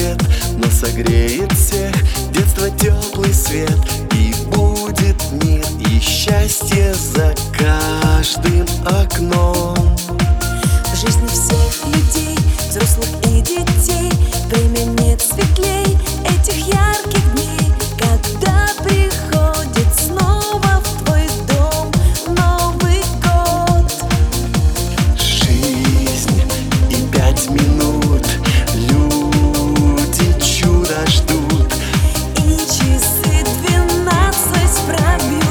рассвет, но согреет всех детство теплый свет. И будет мир и счастье за каждым окном. В жизни всех людей, взрослых и детей, время нет светлей этих ярких дней, когда приходит снова в твой дом Новый год. Жизнь и 5 минут, люди чудо ждут, И часы 12 пробьют.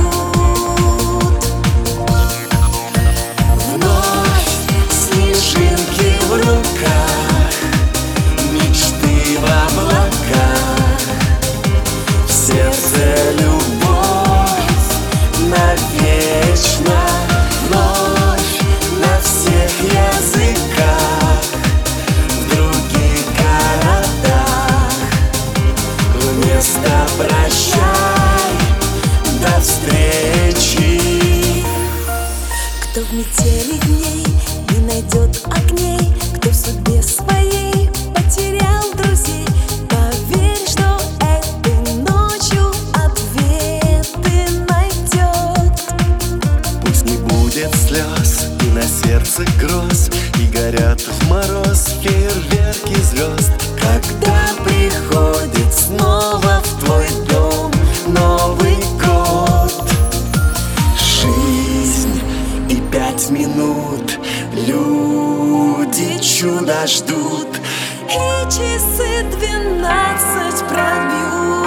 вновь снежинки в руках, мечты в облаках, в сердце любовь навечно, вновь на всех языках, в других городах. Вместо прощай, до встречи. Кто в метели дней не найдет огней, кто в судьбе своей потерял друзей, поверь, что этой ночью ответы найдет. Пусть не будет слез и на сердце гроз, и горят в мороз фейерверки звезд, когда приходит снова в твой дом Новый год. Жизнь и 5 минут, люди чудо ждут, И часы 12 пробьют.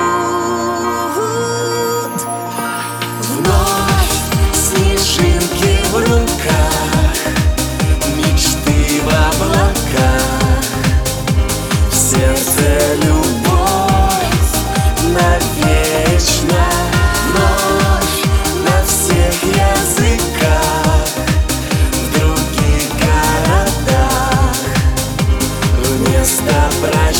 вновь снежинки в руках, мечты в облаках, в сердце любовь навечно, вновь на всех языках, в других городах. Вместо прощай,